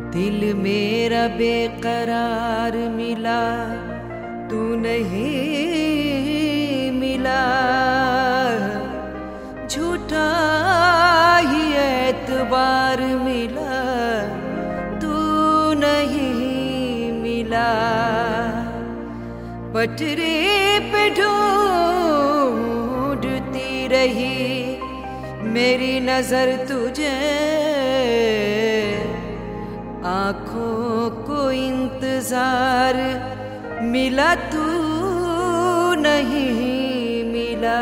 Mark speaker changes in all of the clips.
Speaker 1: दिल मेरा बेकरार मिला, तू नहीं मिला। झूठा ही एतबार मिला, तू नहीं मिला। पटरी पे ढूंढती रही मेरी नजर तुझे, आँखों को इंतजार मिला, तू नहीं मिला।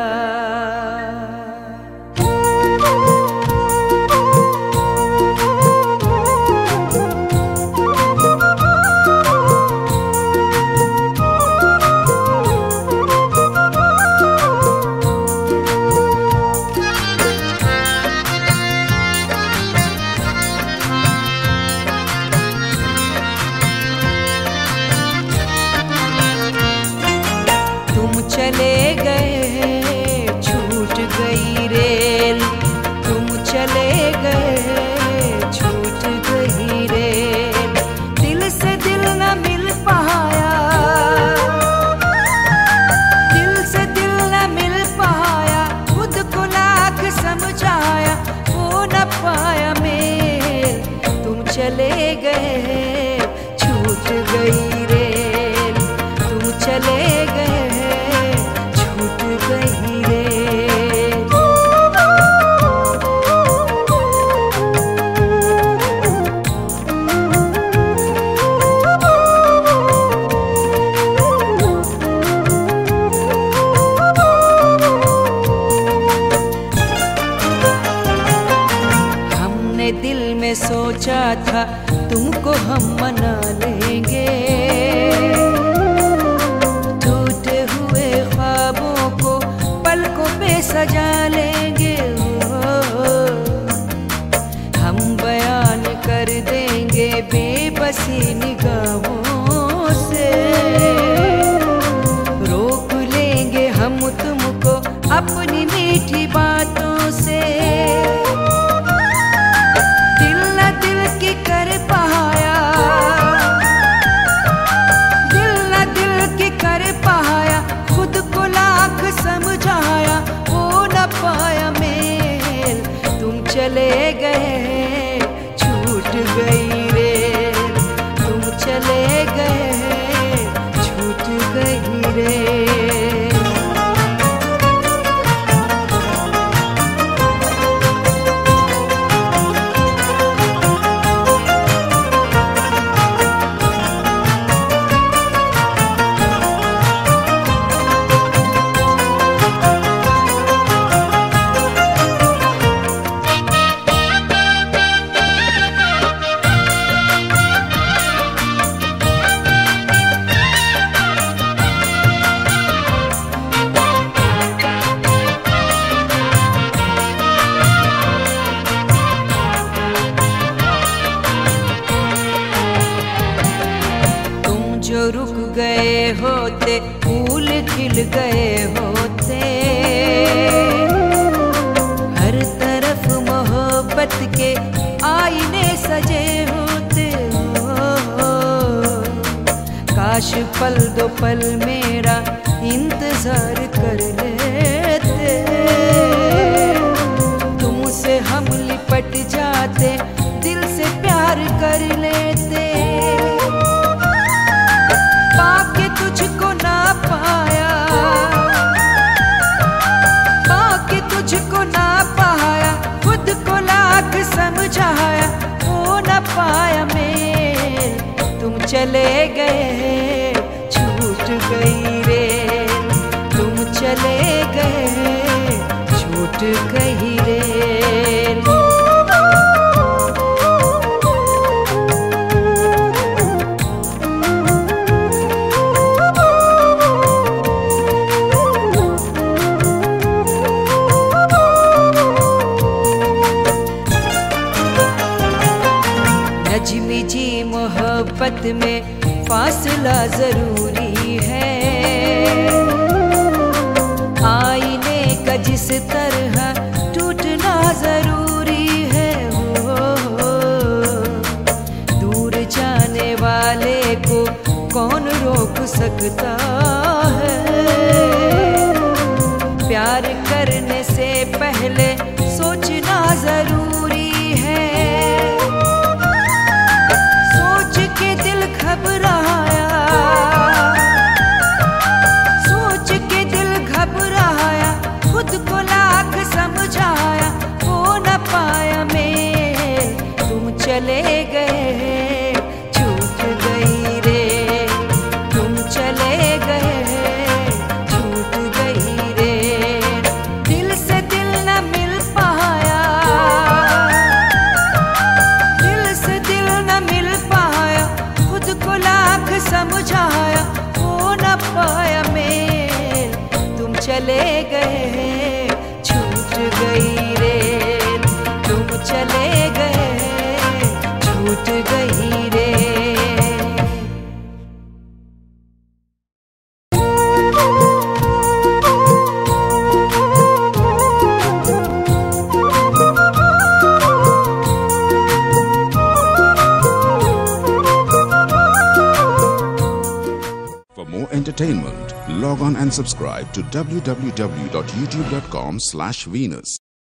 Speaker 1: चले गए छूट गई रेल, तुम चले गए छूट गई रेल। दिल से दिल न मिल पाया, दिल से दिल न मिल पाया। खुद को लाख समझाया, हो न पाया मेल। तुम चले गए छूट गई रेल, तुम चले गए दिल में सोचा था तुमको हम मना लेंगे, टूटे हुए ख्वाबों को पलकों पे सजा लेंगे। हम बयान कर देंगे बेबसी निगाहों से, रोक लेंगे हम तुमको अपनी मीठी बातों से। चले गए छूट गई रेल, तुम चले गए छूट गई रेल। जो रुक गए होते फूल खिल गए होते, हर तरफ मोहब्बत के आईने सजे होते। काश पल दो पल मेरा इंतजार कर लेते, तुमसे हम लिपट जाते, दिल से प्यार कर लेते। पाके तुझको ना पाया, पाके तुझको ना पाया। खुद को लाख समझाया, हो न पाया मेल। तुम चले गए छूट गई रेल, तुम चले गए छूट गई रेल। नजमी जी मोहब्बत में फासला जरूरी है, आईने का जिस तरह टूटना जरूरी है। चले गए छूट गई रे, तुम चले गए छूट गई रे। दिल से दिल न मिल पाया, दिल से दिल न मिल पाया, खुद को लाख समझाया हो न पाया मेल। तुम चले गए छूट गई रे, तुम चले गए छूट गई रे।
Speaker 2: For more entertainment, log on and subscribe to www.youtube.com/Venus.